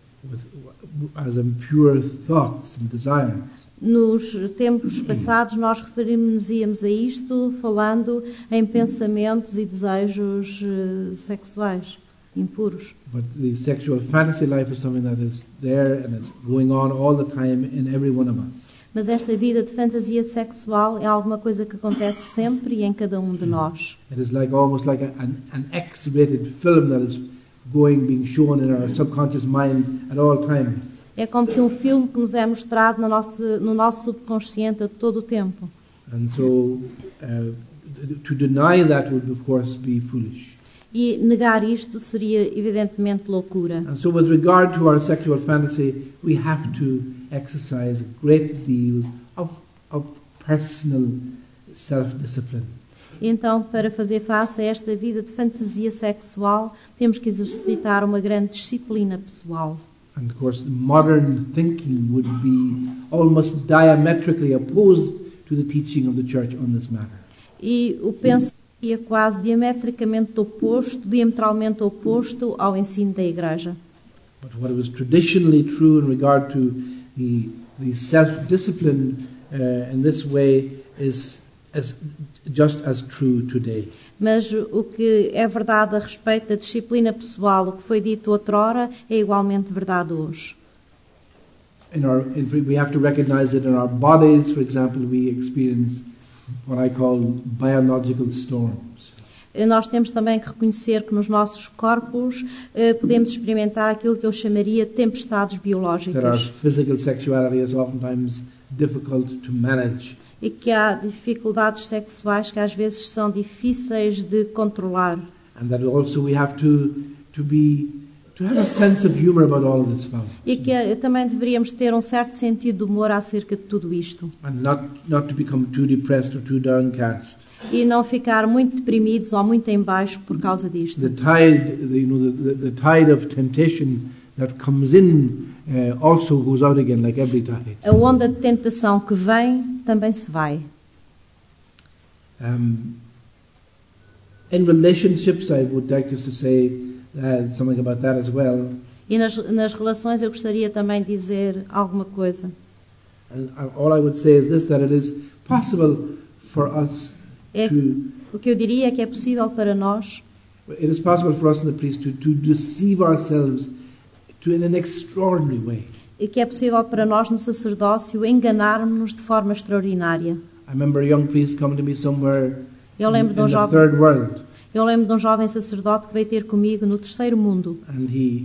impure thoughts and desires. Nos tempos passados, nós referimos-nos a isto falando em pensamentos e desejos sexuais impuros. But the sexual fantasy life is something that is there and it's going on all the time in every one of us. Mas esta vida de fantasia sexual é alguma coisa que acontece sempre e em cada um de nós. It is almost like an X-rated film that is being shown in our subconscious mind at all times. É como que um filme que nos é mostrado no nosso subconsciente a todo o tempo. And so, to deny that would, of course, be foolish. E negar isto seria, evidentemente, loucura. And so, with regard to our sexual fantasy, we have to exercise a great deal of personal self-discipline. Então, para fazer face a esta vida de fantasia sexual, temos que exercitar uma grande disciplina pessoal. And of course, modern thinking would be almost diametrically opposed to the teaching of the church on this matter. E o pensamento é quase diametralmente oposto ao ensino da Igreja. But what was traditionally true in regard to the self-discipline in this way is just as true today. Mas o que é verdade a respeito da disciplina pessoal, o que foi dito outrora, é igualmente verdade hoje. We have to recognize that in our bodies, for example, we experience what I call biological storms. Nós temos também que reconhecer que nos nossos corpos podemos experimentar aquilo que eu chamaria de tempestades That our biológicas. physical sexuality is oftentimes difficult to manage. E que há dificuldades sexuais que às vezes são difíceis de controlar. And that also we have to have a sense of humor about all of this, fellows. E que também deveríamos ter um certo sentido de humor acerca de tudo isto. And not to become too depressed or too downcast. E não ficar muito deprimidos ou muito em baixo por causa disto. The tide of temptation that comes in also goes out again, like every tide. A onda de tentação que vem também se vai. In relationships, I would like just to say something about that as well. E nas relações eu gostaria também de dizer alguma coisa. And all I would say is this, that it is possible for us O que eu diria é que é possível para nós, it is possible for us in the priesthood to deceive ourselves in an extraordinary way. e que é possível para nós no sacerdócio enganarmos-nos de forma extraordinária. I remember a young priest coming to me somewhere Eu lembro de um in the jovem, third world, eu lembro de um jovem sacerdote que veio ter comigo no terceiro mundo. and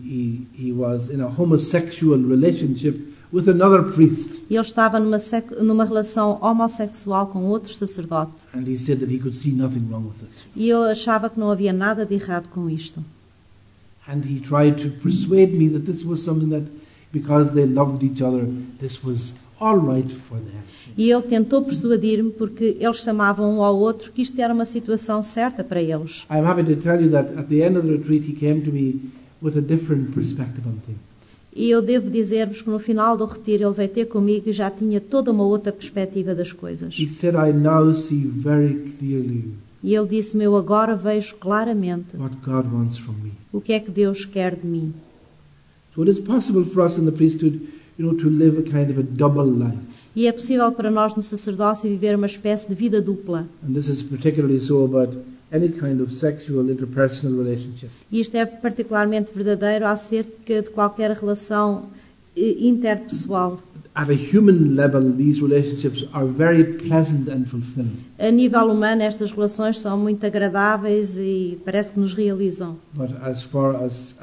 he was in a homosexual relationship with another priest, E ele estava numa relação homossexual com outro sacerdote. and he said that he could see nothing wrong with it. E ele achava que não havia nada de errado com isto. And he tried to persuade me that this was something that, because they loved each other, this was all right for them. E ele tentou persuadir-me porque eles chamavam um ao outro que isto era uma situação certa para eles. I'm happy to tell you that at the end of the retreat he came to me with a different perspective on things. E eu devo dizer-vos que no final do retiro ele veio ter comigo e já tinha toda uma outra perspectiva das coisas. He said, I now see very clearly E ele disse-me, eu agora vejo claramente what God wants from me. o que é que Deus quer de mim. So it is possible for us in the priesthood, to live a kind of a double life. E é possível para nós no sacerdócio viver uma espécie de vida dupla. And this is particularly so about any kind of sexual interpersonal relationship. E isto é particularmente verdadeiro acerca de qualquer relação interpessoal. At a human level, these relationships are very pleasant and fulfilling. A nível humano, estas relações são muito agradáveis e parece que nos realizam. But as far as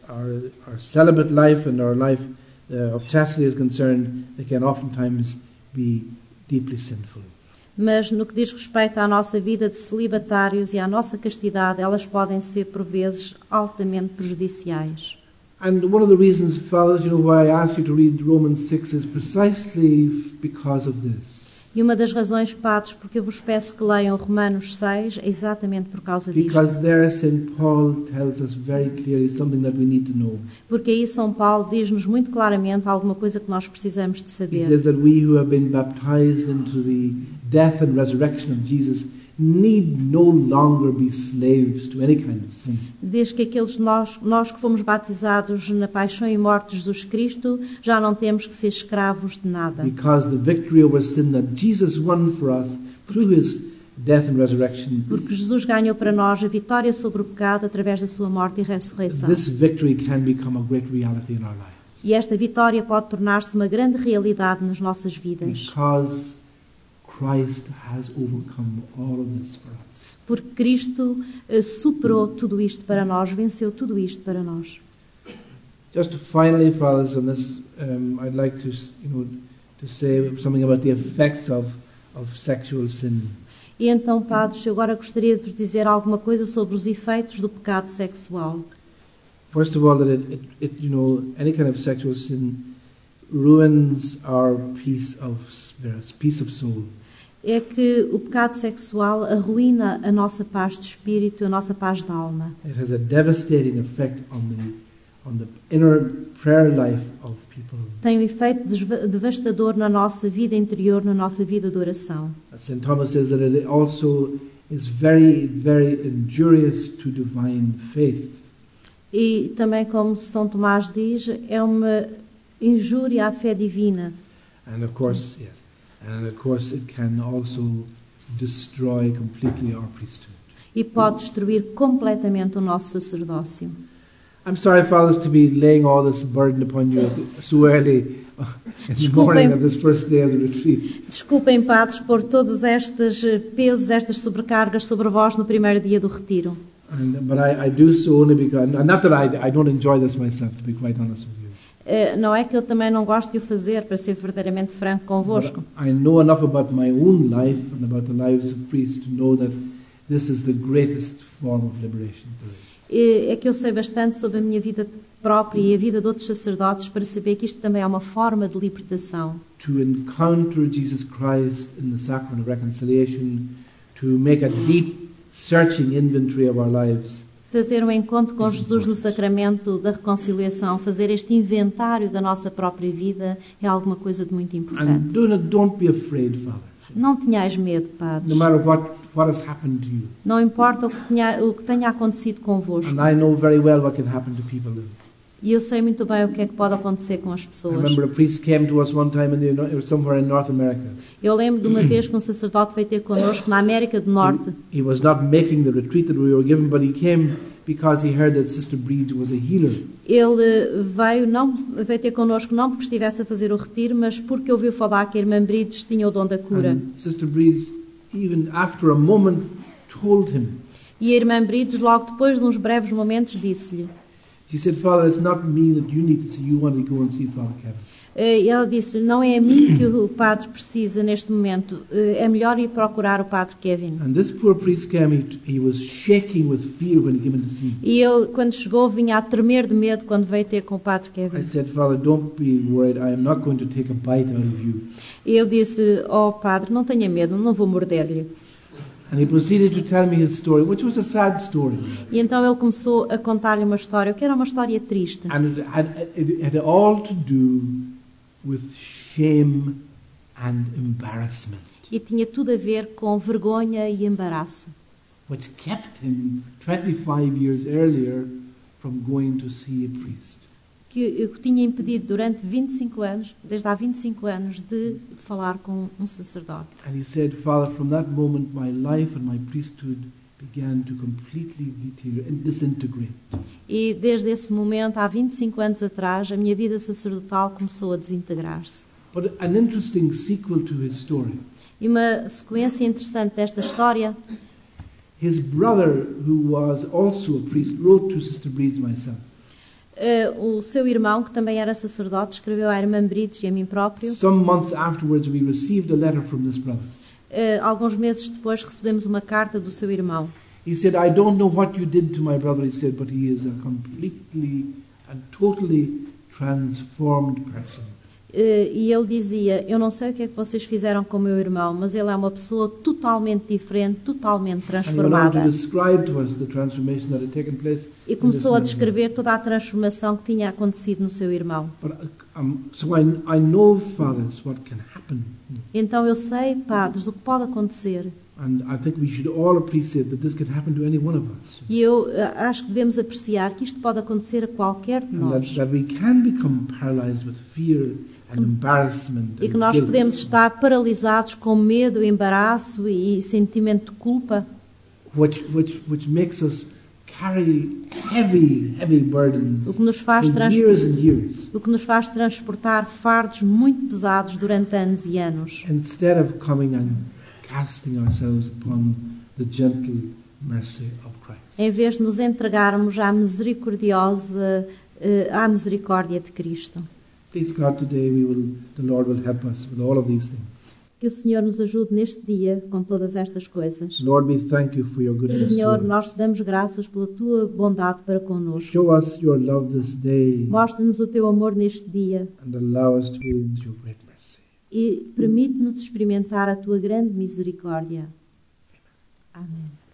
our celibate life and our life of chastity is concerned, they can oftentimes be deeply sinful. Mas no que diz respeito à nossa vida de celibatários e à nossa castidade, elas podem ser, por vezes, altamente prejudiciais. And one of the reasons, fellas, why I asked you to read Romans 6 is precisely because of this. E uma das razões, padres, porque eu vos peço que leiam Romanos 6 é exatamente por causa disto. Because there St. Paul tells us very clearly something that we need to know. Porque aí São Paulo diz-nos muito claramente alguma coisa que nós precisamos de He saber. says that we who have been baptized into the death and resurrection of Jesus need no longer be slaves to any kind of sin. Diz que aqueles nós que fomos batizados na paixão e morte de Jesus Cristo, já não temos que ser escravos de nada. Because the victory over sin that Jesus won for us through his death and resurrection, Porque Jesus ganhou para nós a vitória sobre o pecado através da sua morte e ressurreição. this victory can become a great reality in our lives. E esta vitória pode tornar-se uma grande realidade nas nossas vidas. Because Christ has overcome all of this for us. Porque Cristo superou tudo isto para nós, venceu tudo isto para nós. Just finally, fathers, on this, I'd like to say something about the effects of sexual sin. E então, padres, eu agora gostaria de vos dizer alguma coisa sobre os efeitos do pecado sexual. First of all, that any kind of sexual sin ruins our peace of spirit, peace of soul. É que o pecado sexual arruína a nossa paz de espírito, a nossa paz de alma. It has a devastating effect on the inner prayer life of people. Tem um efeito devastador na nossa vida interior, na nossa vida de oração. As St. Thomas says that it also is very, very injurious to divine faith. E também, como São Tomás diz, é uma injúria à fé divina. And of course, yes. And of course it can also destroy completely our priesthood. E pode destruir completamente o nosso sacerdócio. I'm sorry, fathers, to be laying all this burden upon you so early in the morning of this first day of the retreat. Desculpem, padres, por todos estes pesos, estas sobrecargas sobre vós no primeiro dia do retiro. But I do so only because, not that I don't enjoy this myself, to be quite honest with you. Não é que eu também não gosto de o fazer, para ser verdadeiramente franco convosco. But I know enough about my own life and about the lives of priests to know that this is the greatest form of liberation there is. É que eu sei bastante sobre a minha vida própria e a vida de outros sacerdotes para saber que isto também é uma forma de libertação. To encounter Jesus Christ in the sacrament of reconciliation, to make a deep, searching inventory of our lives. Fazer um encontro com Jesus no sacramento da reconciliação, fazer este inventário da nossa própria vida é alguma coisa de muito importante. And don't be afraid, Father. Não tenhais medo, padres. No matter what has happened to you. Não importa o que tenha acontecido convosco. And I know very well what can happen to people. E eu sei muito bem o que é que pode acontecer com as I pessoas. remember a priest came to us one time somewhere in North America. Eu lembro de uma vez que um sacerdote veio ter connosco na América do Norte. He was not making the retreat that we were given, but he came because he heard that Sister Breed was a healer. Ele veio ter connosco não porque estivesse a fazer o retiro, mas porque ouviu falar que a irmã Brides tinha o dom da cura. And Sister Breed, even after a moment, told him. E a irmã Brides, logo depois de uns breves momentos, disse-lhe. She said, Father, it's not me that you need to see. You want to go and see Father Kevin. Ela disse-lhe, não é a mim que o padre precisa neste momento. É melhor ir procurar o padre Kevin. And this poor priest came. He was shaking with fear when he came in to see. E ele, quando chegou, vinha a tremer de medo quando veio ter com o padre Kevin. I said, Father, don't be worried. I am not going to take a bite out of you. E ele disse, padre, não tenha medo, não vou morder-lhe. And he proceeded to tell me his story, which was a sad story. E então ele começou a contar-lhe uma história, que era uma história triste. And it had all to do with shame and embarrassment, E tinha tudo a ver com vergonha e embaraço, which kept him 25 years earlier from going to see a priest. que o tinha impedido durante 25 anos, desde há 25 anos, de falar com um sacerdote. And he said, Father, from that moment my life and my priesthood began to completely disintegrate. E desde esse momento, há 25 anos atrás, a minha vida sacerdotal começou a desintegrar-se. But an interesting sequel to his story. E uma sequência interessante desta história, His brother, who was also a priest, wrote to Sister Breed and myself. O seu irmão, que também era sacerdote, escreveu à irmã Brides e a mim próprio. Some months afterwards we received a letter from this brother. Alguns meses depois recebemos uma carta do seu irmão. He said, I don't know what you did to my brother, he said, but he is a completely and totally transformed person. E ele dizia, eu não sei o que é que vocês fizeram com o meu irmão, mas ele é uma pessoa totalmente diferente, totalmente transformada. E começou a descrever toda a transformação que tinha acontecido no seu irmão. Então eu sei, padres, o que pode acontecer. E eu acho que devemos apreciar que isto pode acontecer a qualquer de nós. E que nós podemos estar paralisados com medo, embaraço e sentimento de culpa, which makes us carry heavy burdens o que nos faz for years and years, o que nos faz transportar fardos muito pesados durante anos e anos, instead of coming and casting ourselves upon the gentle mercy of Christ. Em vez de nos entregarmos à misericórdia de Cristo. Please God, today the Lord will help us with all of these things. Que o Senhor nos ajude neste dia com todas estas coisas. Lord, we thank you for your goodness. Senhor, to us. nós te damos graças pela tua bondade para connosco. Show us your love this day Mostra-nos o teu amor neste dia and allow us to experience your great mercy. e permite-nos experimentar a tua grande misericórdia. Amém.